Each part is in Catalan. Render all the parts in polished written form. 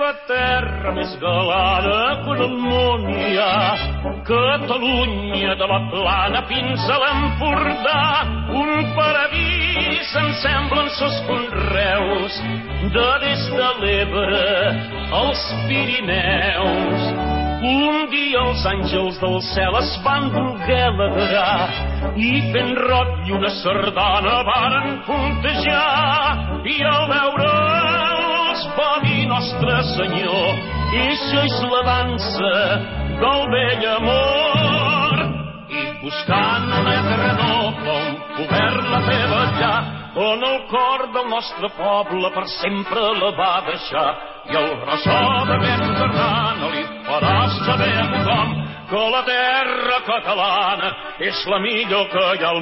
la terra més galada que en el món hi ha. Catalunya de la Plana fins a l'Empordà, un paradís en semblen sos conreus, de des de l'Ebre als Pirineus. Un dia els àngels del cel es van voler alegrar i fent rock i una sardana varen puntejar, i al veure'ls va dir Nostre Senyor: eixa és la dansa del vell amor. I buscant una terrenota on poder-la fer ballar, on el cor del nostre poble per sempre la va deixar. I el ressò d'aquesta sardana li farà saber a tothom que la terra catalana és la millor que hi ha al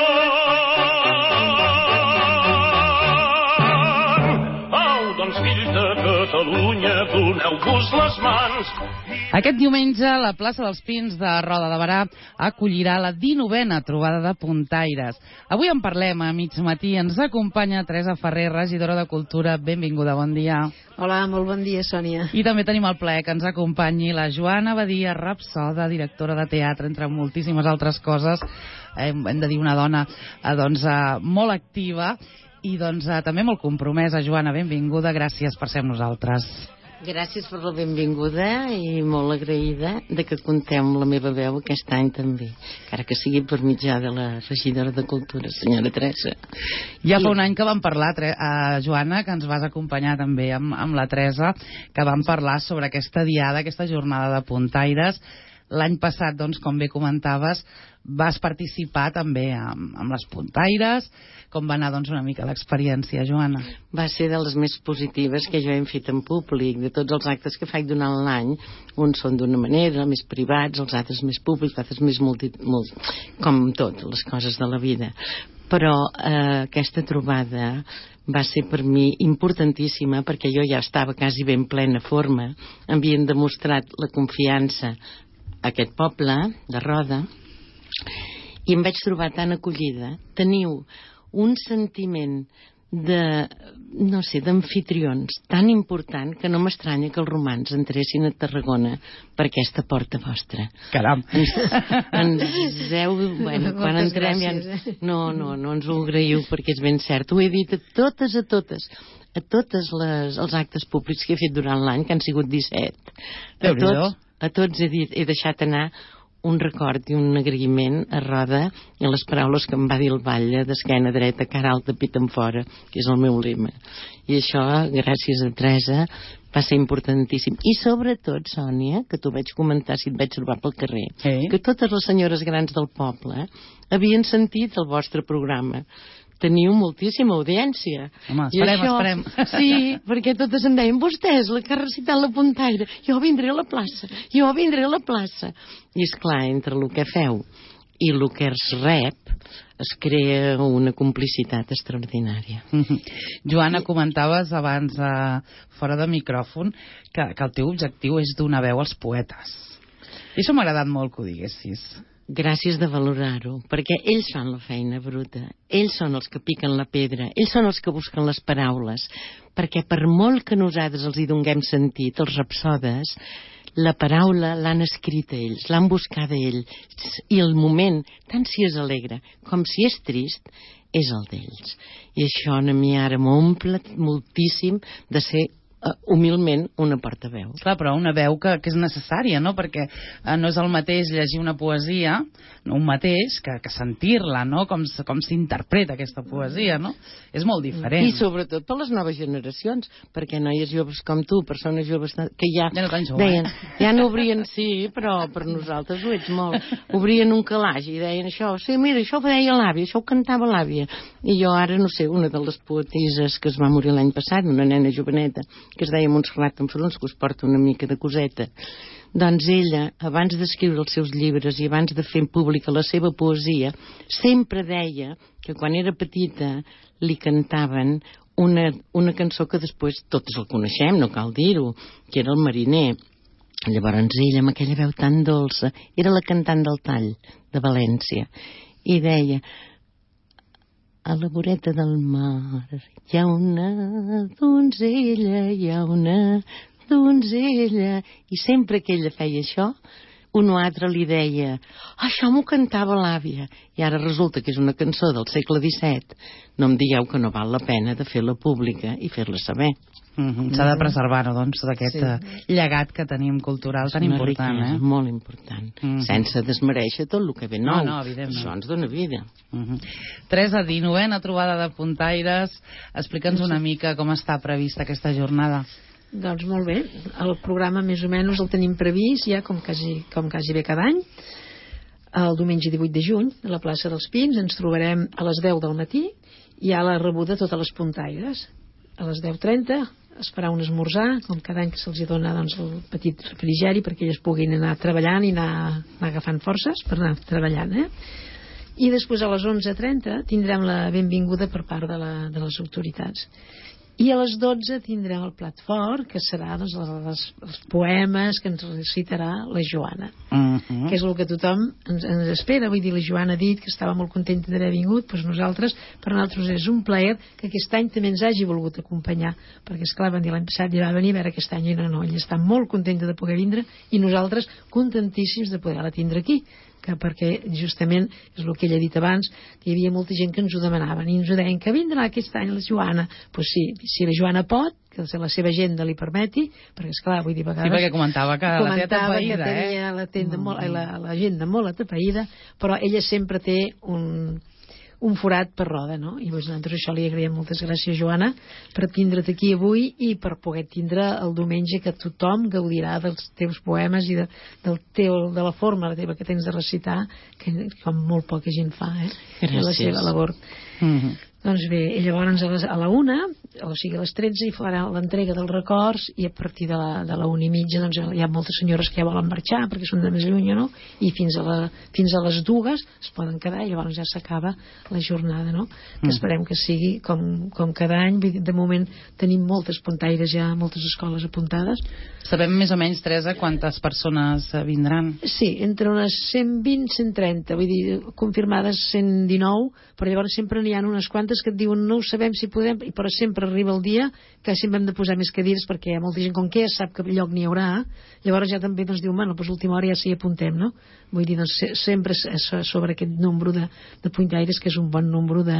món. Au, doncs, fills de Catalunya, doneu-vos les mans. Aquest diumenge, la plaça dels Pins de Roda de Berà acollirà la 19a trobada de puntaires. Avui en parlem a mig matí. Ens acompanya Teresa Ferrer, regidora de Cultura. Benvinguda, bon dia. Hola, molt bon dia, Sònia. I també tenim el plaer que ens acompanyi la Joana Badia, rapsoda, directora de teatre, entre moltíssimes altres coses. Hem de dir una dona molt activa i també molt compromesa. Joana, benvinguda, gràcies per ser amb nosaltres. Gràcies per la benvinguda i molt agraïda de que contem amb la meva veu aquest any també, encara que sigui per mitjà de la regidora de Cultura, senyora Teresa. Ja fa un any que vam parlar, Joana, que ens vas acompanyar també amb la Teresa, que vam parlar sobre aquesta diada, aquesta jornada de puntaires. L'any passat, com bé comentaves, vas participar també amb les puntaires. Com va anar una mica l'experiència, Joana? Va ser de les més positives que jo he fet en públic. De tots els actes que faig durant l'any, uns són d'una manera, més privats, els altres més públics, altres més com tot, les coses de la vida. Però aquesta trobada va ser per mi importantíssima, perquè jo ja estava quasi ben plena forma, havien demostrat la confiança a aquest poble de Roda, i em vaig trobar tan acollida. Teniu un sentiment d'amfitrions tan important que no m'estranya que els romans entressin a Tarragona per aquesta porta vostra. Caram! Quan entrem ja... No ens ho agraïu perquè és ben cert. Ho he dit a tots els actes públics que he fet durant l'any, que han sigut 17. A tots he deixat anar un record i un agraïment a Roda i a les paraules que em va dir el batlle d'esquena dreta, cara alta, pit enfora, que és el meu lema. I això, gràcies a Teresa, va ser importantíssim. I sobretot, Sònia, que t'ho vaig comentar si et vaig trobar pel carrer, que totes les senyores grans del poble havien sentit el vostre programa. Teniu moltíssima audiència. Home, esperem. Sí, perquè totes em deien: vostè és la que ha recitat la puntaire, jo vindré a la plaça. I esclar, entre el que feu i el que es rep es crea una complicitat extraordinària. Joana, comentaves abans fora de micròfon que el teu objectiu és donar veu als poetes. I això m'ha agradat molt que ho diguessis. Gràcies de valorar-ho, perquè ells fan la feina bruta, ells són els que piquen la pedra, ells són els que busquen les paraules, perquè per molt que nosaltres els hi donem sentit, els rapsodes, la paraula l'han escrita ells, l'han buscada ells, i el moment, tant si és alegre com si és trist, és el d'ells. I això a mi ara m'omple moltíssim de ser humilment una portaveu. Clar, però una veu que és necessària, no? Perquè no és el mateix llegir una poesia, no un mateix, que sentir-la, no? Com s'interpreta aquesta poesia, no? És molt diferent. I sobretot per les noves generacions, perquè noies joves com tu, persones joves que ja no tan jove, deien, ja no obrien, sí, però per nosaltres ho ets molt, obrien un calaix i deien això, sí, mira, això ho deia l'àvia, això ho cantava l'àvia. I jo ara, no sé, una de les poeteses que es va morir l'any passat, una nena joveneta, que es deia Montserrat Enfruns, que us porta una mica de coseta. Doncs ella, abans d'escriure els seus llibres i abans de fer pública la seva poesia, sempre deia que quan era petita li cantaven una cançó que després tots el coneixem, no cal dir-ho, que era El mariner. Llavors ella, amb aquella veu tan dolça, era la cantant del Tall, de València, i deia: a la voreta del mar hi ha una donzella, hi ha una donzella, i sempre que ella feia això, un o altre li deia, això m'ho cantava l'àvia, i ara resulta que és una cançó del segle XVII. No em digueu que no val la pena de fer-la pública i fer-la saber. S'ha de preservar, doncs, d'aquest llegat que tenim cultural tan important. És molt important, sense desmereixer tot el que ve nou. No, evidentment. Això ens dona vida. Teresa, 19a trobada de puntaires. Explica'ns una mica com està prevista aquesta jornada. Doncs molt bé, el programa més o menys el tenim previst ja com quasi bé cada any. El diumenge 18 de juny a la plaça dels Pins ens trobarem a les 10 del matí i a la rebuda totes les puntaires. A les 10:30 es farà un esmorzar, com cada any que se'ls dona doncs, el petit refrigeri perquè elles puguin anar treballant i anar agafant forces per anar treballant. I després a les 11:30 tindrem la benvinguda per part de les autoritats. I a les 12 tindrem el plat fort, que serà doncs, els poemes que ens recitarà la Joana, que és el que tothom ens espera. Vull dir, la Joana ha dit que estava molt contenta d'haver vingut, doncs per nosaltres és un plaer que aquest any també ens hagi volgut acompanyar, perquè esclar, van dir l'any passat ja va venir, a veure aquest any no, ella està molt contenta de poder vindre i nosaltres contentíssims de poder-la tindre aquí, perquè justament és el que ella ha dit abans, que hi havia molta gent que ens ho demanaven i ens ho deien, que vindrà aquest any la Joana. Doncs sí, si la Joana pot, que la seva agenda li permeti, perquè esclar, vull dir, a vegades... Sí, perquè comentava que la té atapeïda, que tenia l'agenda molt atapeïda, però ella sempre té un forat per roda, no? I nosaltres això li agraïm. Moltes gràcies, Joana, per tindre't aquí avui i per poder tindre el diumenge que tothom gaudirà dels teus poemes i de la forma teva que tens de recitar, que com molt poca gent fa, Gràcies. La seva labor. Doncs bé, i llavors a la 1, o sigui a les 13, hi farà l'entrega dels records i a partir de la 1:30 doncs hi ha moltes senyores que ja volen marxar perquè són de més lluny, no? I fins a les 2 es poden quedar i llavors ja s'acaba la jornada, no? Que esperem que sigui com cada any. De moment tenim moltes puntaires ja, moltes escoles apuntades. Sabem més o menys, Teresa, quantes persones vindran? Sí, entre unes 120 i 130, vull dir, confirmades 119, però llavors sempre n'hi ha unes quantes que et diuen no ho sabem si podem, però sempre arriba el dia que sempre hem de posar més cadires perquè hi ha molta gent com que ja sap que lloc n'hi haurà, llavors ja també diu, bueno, doncs a última hora ja s'hi apuntem, no? Vull dir, doncs sempre sobre aquest nombre de puntaires, que és un bon nombre de...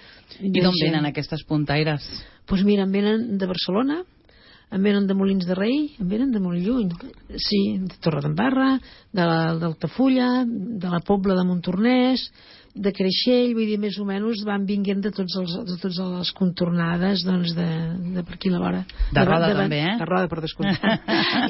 I d'on venen aquestes puntaires? Doncs mira, en venen de Barcelona, en venen de Molins de Rei, en venen de molt lluny, sí, de Torredembarra, d'Altafulla, de la Pobla de Montornès, de Creixell, vull dir, més o menys van vinguent de totes les contornades doncs de per aquí la vora. De Roda també, De Roda, per descomptat.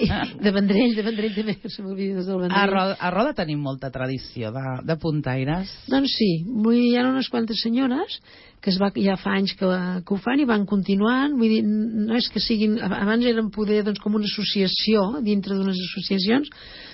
De Vendrell també, se m'oblida del Vendrell. A Roda tenim molta tradició de puntaires. Doncs sí, hi ha unes quantes senyores que ja fa anys que ho fan i van continuant. Vull dir, no és que siguin... Abans eren poder doncs, com una associació dintre d'unes associacions,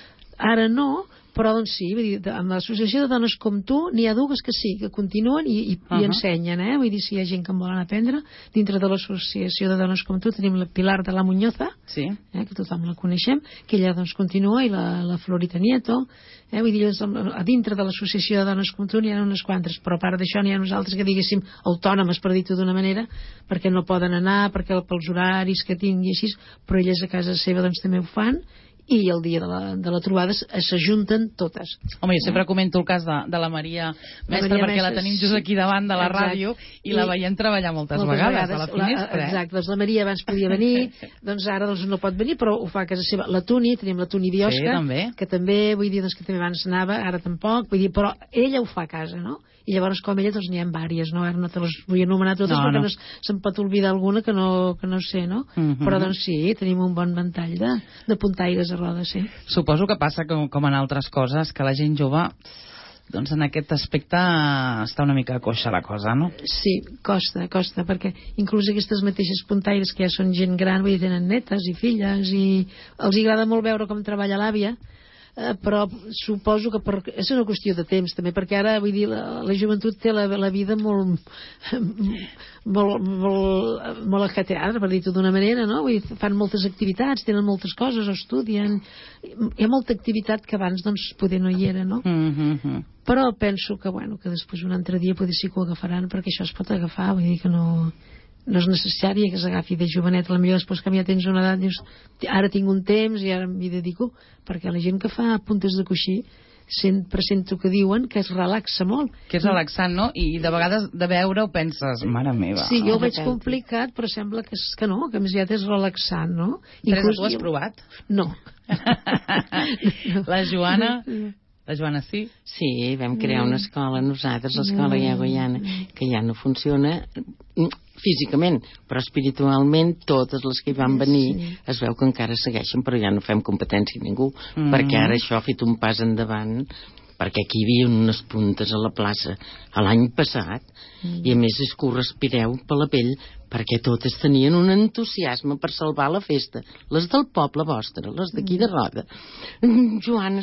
ara no, però doncs sí, vull dir, amb l'associació de dones com tu n'hi ha dues que sí, que continuen i ensenyen, vull dir, si hi ha gent que en volen aprendre. Dintre de l'associació de dones com tu tenim la Pilar de la Muñoza, sí. Que tothom la coneixem, que ella doncs continua, i la Florita Nieto, vull dir, a dintre de l'associació de dones com tu n'hi ha unes quantes, però a part d'això n'hi ha nosaltres que diguéssim autònomes, per dir-ho d'una manera, perquè no poden anar, perquè pels horaris que tingui així, però elles a casa seva doncs també ho fan, i el dia de la trobada s'ajunten totes. Home, jo sempre comento el cas de la Maria Mestre, perquè la tenim just aquí davant de la ràdio i la veiem treballar moltes vegades a la finestra. Exacte, doncs la Maria abans podia venir, doncs ara no pot venir, però ho fa a casa seva. La Tuni, tenim la Tuni Biosca, que també, vull dir, que també abans anava, ara tampoc, vull dir, però ella ho fa a casa, no? I llavors com ella doncs n'hi ha vàries, no? Ara no te les vull anomenar totes perquè se'm pot oblidar alguna que no sé, no? Però doncs sí, tenim un bon ventall de puntaires a Roda, sí. Suposo que passa com en altres coses, que la gent jove doncs en aquest aspecte està una mica coixa la cosa, no? Sí, costa, perquè inclús aquestes mateixes puntaires que ja són gent gran, vull dir, tenen netes i filles i els agrada molt veure com treballa l'àvia, però suposo que és una qüestió de temps també, perquè ara, vull dir, la joventut té la vida molt ajetreada, per dir-ho d'una manera, no? Vull dir, fan moltes activitats, tenen moltes coses, estudien, hi ha molta activitat que abans doncs poder no hi era, no? Però penso que, bueno, que després un altre dia potser sí que ho agafaran, perquè això es pot agafar, vull dir que no no és necessari que s'agafi de jovenet, potser després que ja tens una edat dius, ara tinc un temps i ara m'hi dedico, perquè la gent que fa puntes de coixí sempre sento que diuen que es relaxa molt. Que és relaxant, no? I de vegades de veure-ho penses, mare meva. Sí, jo ho veig complicat, però sembla que no, que més aviat és relaxant, no? Teresa, tu has provat? No. La Joana... La Joana sí? Sí, vam crear una escola nosaltres, l'escola Iagoiana, que ja no funciona físicament, però espiritualment totes les que hi van venir es veu que encara segueixen, però ja no fem competència a ningú, perquè ara això ha fet un pas endavant, perquè aquí hi havia unes puntes a la plaça l'any passat, i a més és que ho respireu per la pell, perquè totes tenien un entusiasme per salvar la festa, les del poble vostre, les d'aquí de Roda. Joana,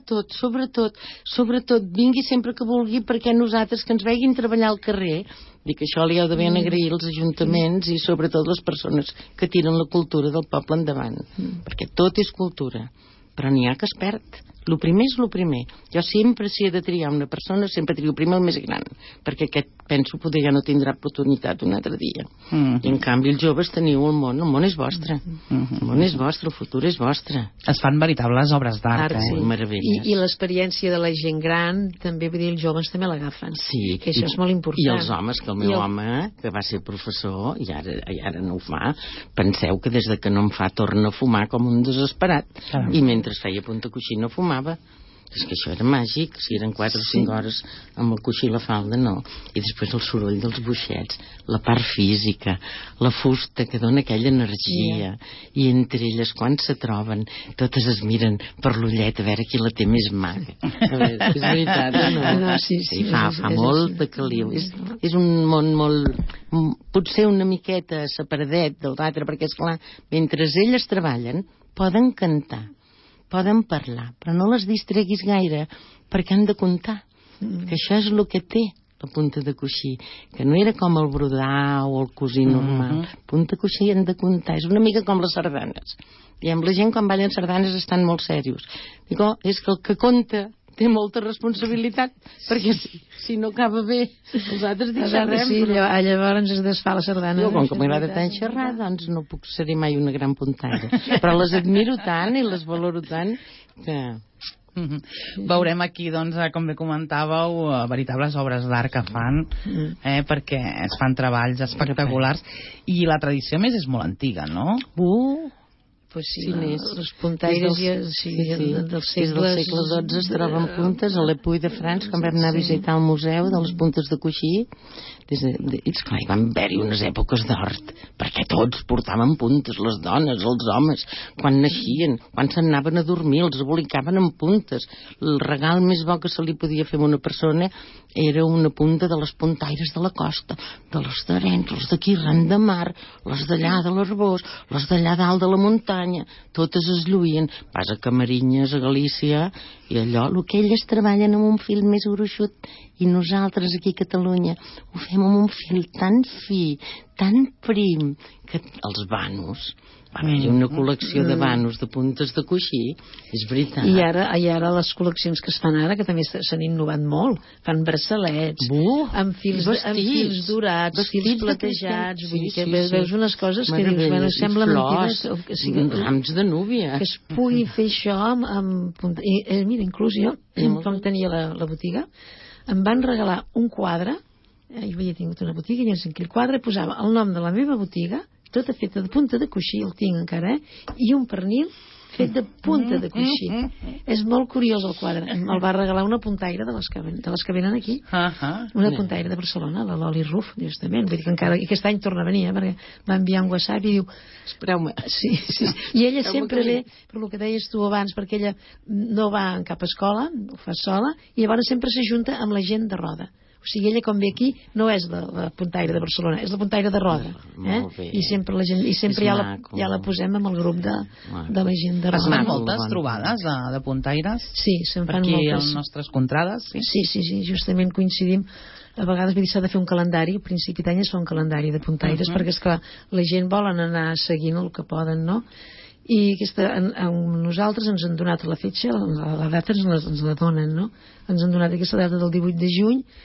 sobretot, vingui sempre que vulgui, perquè nosaltres que ens veguin treballar al carrer, dic, això li heu de ben agrair als ajuntaments i sobretot les persones que tiren la cultura del poble endavant, perquè tot és cultura, però n'hi ha que es perd. El primer és el primer. Jo sempre, si he de triar una persona, sempre trio primer el més gran, perquè aquest, penso, poder ja no tindrà oportunitat un altre dia. I en canvi els joves teniu el món és vostre. El món és vostre, el futur és vostre. Es fan veritables obres d'art, sí. Meravelles. I l'experiència de la gent gran, també, vull dir, els joves també l'agafen. Sí. Que això és molt important. I els homes, que el meu home, que va ser professor, i ara no ho fa, penseu que des de que no em fa torna a fumar com un desesperat. I mentre feia punta coixí no fumava. És que això era màgic, si eren 4 o 5 hores amb el coixí i la falda, no. I després el soroll dels boixets, la part física, la fusta que dona aquella energia, i entre elles quan se troben totes es miren per l'ullet a veure qui la té més maca. A veure, és veritat o no? No, sí, fa molt de caliu. És un món molt, potser una miqueta separadet de l'altre, perquè esclar, mentre elles treballen poden cantar, poden parlar, però no les distreguis gaire, perquè han de comptar, que això és el que té la punta de coixí, que no era com el brodar o el cosir normal. Punta coixí han de comptar, és una mica com les sardanes. Diem, la gent quan ballen sardanes estan molt serios. Dic, és que el que compta té molta responsabilitat, perquè si no acaba bé, els altres xerrem. Sí, llavors es desfà la sardana. Jo, com que m'agrada tant xerrar, doncs no puc ser mai una gran puntaire. Però les admiro tant i les valoro tant que... Veurem aquí, doncs, com bé comentàveu, veritables obres d'art que fan, perquè es fan treballs espectaculars, i la tradició més és molt antiga, no? Pues sí, les puntaires del segle... Des del segle XII es troben puntes a l'Epuy de France, quan vam anar a visitar el museu de les puntes de coixí. Esclar, hi van haver-hi unes èpoques d'hort, perquè tots portaven puntes, les dones, els homes, quan naixien, quan se'n anaven a dormir, els abolicaven amb puntes. El regal més bo que se li podia fer a una persona era una punta de les puntaires de la costa, de les d'Arenys, les d'aquí ran de mar, les d'allà de l'Arbós, les d'allà dalt de la muntanya, totes es lluïen. Vas a Camarinyes, a Galícia, i allò, el que elles treballen amb un fil més gruixut, i nosaltres aquí a Catalunya ho fem amb un fil tan fi, tan prim, que els vanos, va haver-hi una col·lecció de vanos de puntes de coixí, és veritat. I ara les col·leccions que es fan ara, que també s'han innovat molt, fan braçalets, amb fils dorats, fils platejats, vull dir que veus unes coses que dius, bueno, sembla mentida, rams de núvia, que es pugui fer això amb... Mira, inclús jo, com tenia la botiga, em van regalar un quadre, jo havia tingut una botiga, i en aquell quadre posava el nom de la meva botiga, tota feta de punta de coixí, el tinc encara, i un pernil fet de punta de coixí. És molt curiós el quadre. Me'l va regalar una puntaire de les que venen aquí. Una puntaire de Barcelona, la Loli Ruf, justament. Vull dir que encara aquest any torna a venir, perquè va enviar un WhatsApp i diu... Espereu-me. Sí. I ella sempre ve, per el que deies tu abans, perquè ella no va en cap escola, ho fa sola, i llavors sempre s'ajunta amb la gent de Roda. O sigui, ella quan ve aquí no és la puntaire de Barcelona, és la puntaire de Roda. I sempre la gent, i sempre ja la posem amb el grup de la gent de Roda. Es fan moltes trobades de puntaires? Sí, se'n fan moltes. Per aquí, a nostres contrades? Sí, justament coincidim. A vegades s'ha de fer un calendari, a principi d'any es fa un calendari de puntaires, perquè esclar, la gent volen anar seguint el que poden, no? I nosaltres ens han donat la fetge, la data ens la donen, no? Ens han donat aquesta data del 18 de juny,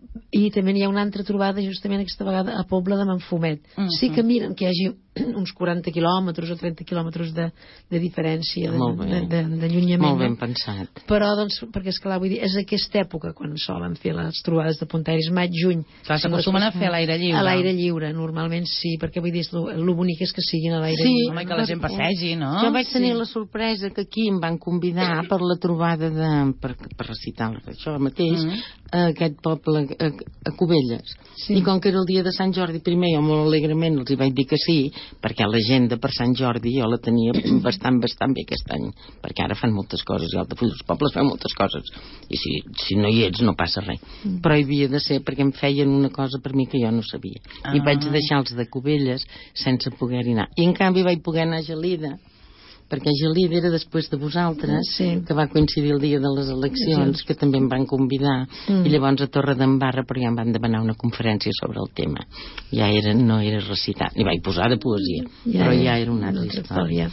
I també n'hi ha una altra trobada justament aquesta vegada a Pobla de Manfumet. Sí que miren que hi hagi uns 40 quilòmetres o 30 quilòmetres de diferència, d'allunyament. Molt ben pensat. Però, doncs, perquè esclar, vull dir, és aquesta època quan solen fer les trobades de puntaires, maig, juny. S'acostumen a fer a l'aire lliure. A l'aire lliure, normalment sí, perquè vull dir, el bonic és que siguin a l'aire lliure. Home, que la gent passegi, no? Jo vaig tenir la sorpresa que aquí em van convidar per la trobada per recitar això mateix, a aquest poble, a Cubelles. I com que era el dia de Sant Jordi, primer jo molt alegrement els hi vaig dir que sí, perquè l'agenda per Sant Jordi jo la tenia bastant bé aquest any, perquè ara fan moltes coses, i Altafulla dels Pobles fan moltes coses, i si no hi ets no passa res, però hi havia de ser perquè em feien una cosa per mi que jo no sabia, i vaig deixar els de Cubelles sense poder-hi anar, i en canvi vaig poder anar a Gelida, perquè Gelida era després de vosaltres, que va coincidir el dia de les eleccions, que també em van convidar, i llavors a Torredembarra, però ja em van demanar una conferència sobre el tema. Ja no era recitat, ni vaig posar de poesia, però ja era una altra història.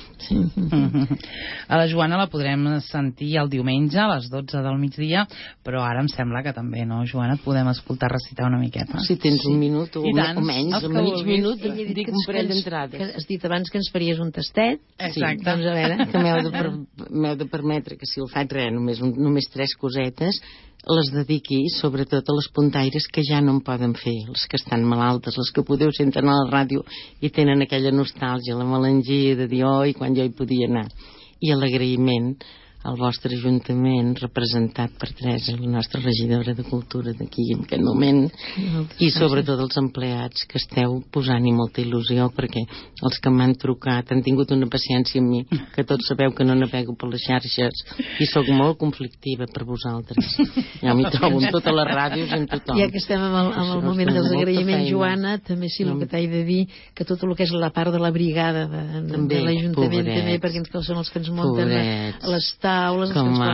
A la Joana la podrem sentir el diumenge a les 12 del migdia, però ara em sembla que també, no, Joana, et podem escoltar recitar una miqueta. Si tens un minut o menys, un mig minut, dic un parell d'entrades. Has dit abans que ens faries un tastet. Exacte. A veure, que m'heu de permetre que si el faig res, només 3 cosetes, les dediqui sobretot a les puntaires que ja no en poden fer, les que estan malaltes, les que podeu sentir a la ràdio i tenen aquella nostàlgia, la melangia de dir i quan jo hi podia anar, i l'agraïment al vostre ajuntament representat per Teresa, la nostra regidora de cultura d'aquí en aquest moment, i sobretot els empleats que esteu posant-hi molta il·lusió, perquè els que m'han trucat han tingut una paciència amb mi, que tots sabeu que no navego per les xarxes i sóc molt conflictiva per vosaltres, ja m'hi trobo en totes les ràdios i en tothom. Ja que estem amb el moment dels agraïments, Joana, també sí, el que t'he de dir, que tot el que és la part de la brigada de l'Ajuntament també, perquè són els que ens munten les taules,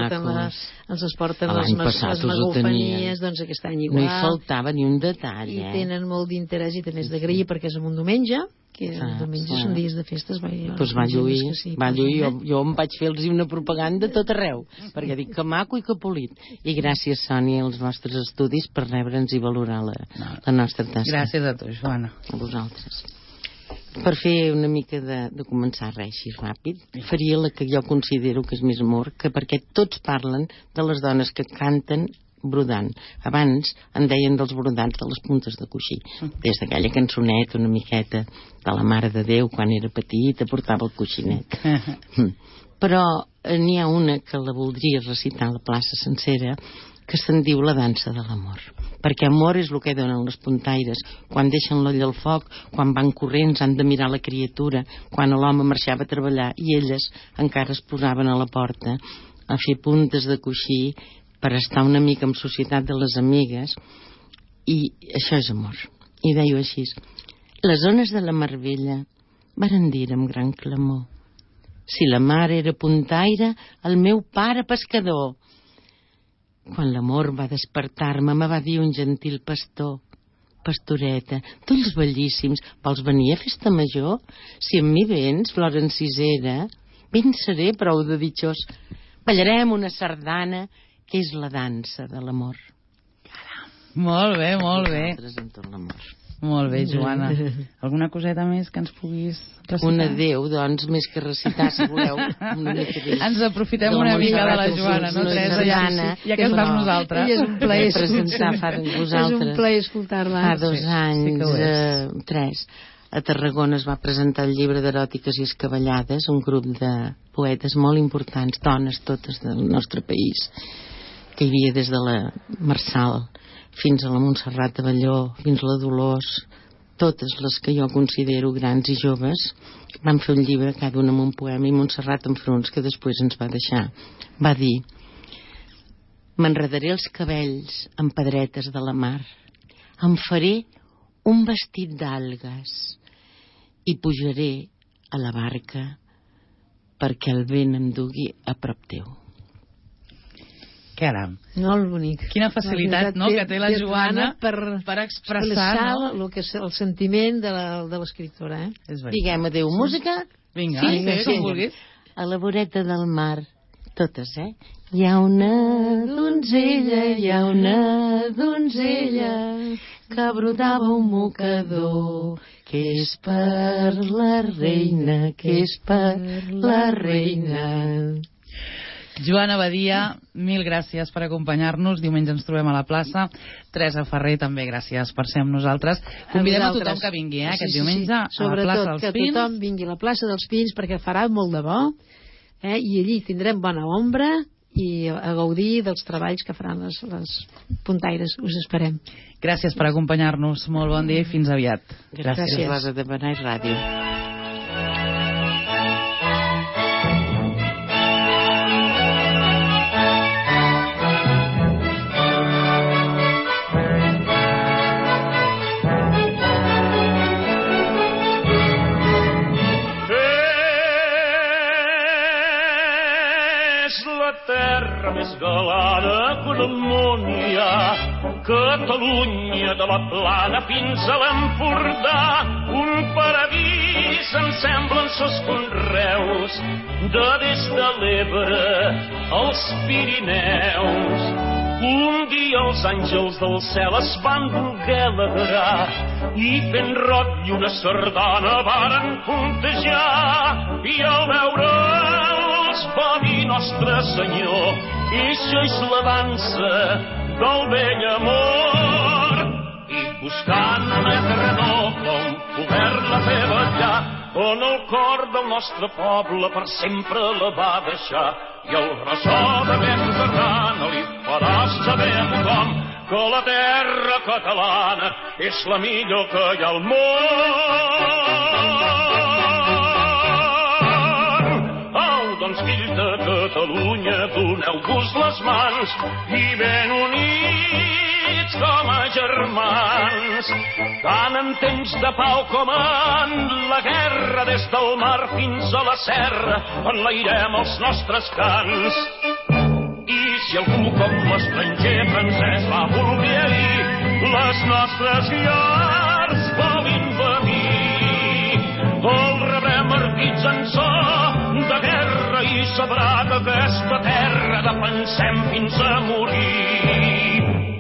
ens es porten les megafonies, doncs aquest any igual. No hi faltava ni un detall, I tenen molt d'interès i també és d'agrair perquè és en un diumenge, que els diumenges són dies de festes. Doncs va lluir, jo em vaig fer-los una propaganda tot arreu, perquè dic que maco i que polit. I gràcies, Sònia, als vostres estudis per rebre'ns i valorar la nostra tasca. Gràcies a tu, Joana. A vosaltres. Per fer una mica de començar res així ràpid, faria la que jo considero que és més amor, que perquè tots parlen de les dones que canten brodant. Abans en deien dels brodants de les puntes de coixí, des d'aquella cançoneta una miqueta de la Mare de Déu quan era petita, portava el coixinet. Però n'hi ha una que la voldria recitar a la plaça sencera, que se'n diu la dansa de l'amor, perquè amor és el que donen les puntaires quan deixen l'oll al foc, quan van corrents, han de mirar la criatura, quan l'home marxava a treballar i elles encara es posaven a la porta a fer puntes de coixí per estar una mica en societat de les amigues, i això és amor. I deia així: les ones de la Mar Vella varen dir amb gran clamor, si la mar era puntaire, el meu pare pescador. Quan l'amor va despertar-me, me va dir un gentil pastor: pastoreta, d'ulls bellíssims, vols venir a festa major? Si amb mi vens, flor encisera, ben seré prou de ditxós. Ballarem una sardana, que és la dansa de l'amor. Molt bé, molt bé. Nosaltres en tot l'amor. Molt bé, Joana. Alguna coseta més que ens puguis recitar? Un adéu, doncs, més que recitar, si voleu. Ens aprofitem una mica de la Joana, no, Teresa? Ja que estàs nosaltres. És un plaer escoltar-la. Fa 2 anys, 3, a Tarragona es va presentar el llibre d'eròtiques i escabellades, un grup de poetes molt importants, dones totes del nostre país, que hi havia des de la Marçal fins a la Montserrat Abelló, fins a la Dolors, totes les que jo considero grans i joves, van fer un llibre, cada una amb un poema, i Montserrat Enfruns, que després ens va deixar, va dir: m'enredaré els cabells amb pedretes de la mar, em faré un vestit d'algues i pujaré a la barca perquè el vent em dugui a prop teu. Caram. Molt bonic. Quina facilitat, no?, que té la Joana per expressar, no?, el que és el sentiment de l'escriptora, Diguem adéu, música? Vinga, com vulguis. A la voreta del mar, totes, Hi ha una donzella que brodava un mocador, que és per la reina, que és per la reina. Joana Badia, mil gràcies per acompanyar-nos. Diumenge ens trobem a la plaça. Teresa Ferrer, també gràcies per ser amb nosaltres. Convidem a tothom que vingui aquest diumenge a la plaça dels Pins. Sobretot que tothom vingui a la plaça dels Pins perquè farà molt de bo, i allí tindrem bona ombra i a gaudir dels treballs que faran les puntaires. Us esperem. Gràcies per acompanyar-nos. Molt bon dia i fins aviat. Gràcies. Rosa de Benai Ràdio. Terra més galada que el món hi ha, Catalunya de la Plana fins a l'Empordà, un paradís en semblen sos conreus, de des de l'Ebre als Pirineus. Un dia els àngels del cel es van voler alegrar i fent rock i una sardana varen puntejar, i al veure'ls va dir Nostre Senyor, eixa és la dansa del vell amor. I buscant una terra noble on poder-la fer ballar, on el cor del nostre poble per sempre la va deixar, i el ressò d'aquesta sardana li farà saber a tothom que la terra catalana és la millor que hi ha al món. Doncs fills de Catalunya, doneu-vos les mans i ben units com a germans. Tant en temps de pau com en la guerra, des del mar fins a la serra, enlairem els nostres cants. I si algú com l'estranger francès va voler ahir les nostres llars vol invadir, el rebrem ardits en so de guerra i sabrà que aquesta terra defensem fins a morir.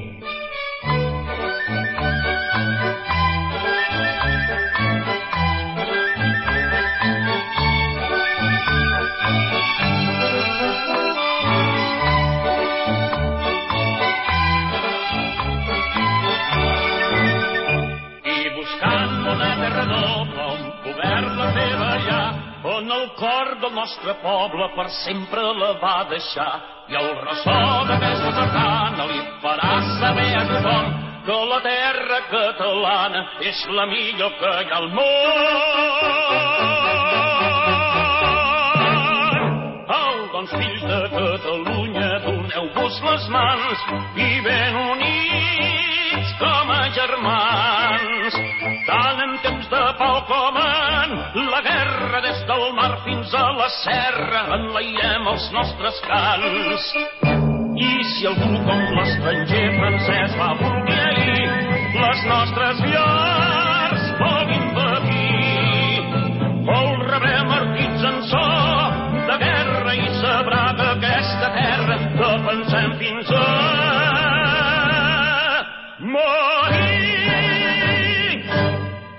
I buscant una terra noble on poder-la fer ballar, on el cor del nostre poble per sempre la va deixar, i el ressò d'aquesta sardana li farà saber a tothom que la terra catalana és la millor que hi ha al món. Doncs fills de Catalunya, doneu-vos les mans i ben units com a germans. Tant en temps de pau com en la guerra, des del mar fins a la serra, enlairem els nostres cants. I si algú com l'estranger francès va voler ahir les nostres llars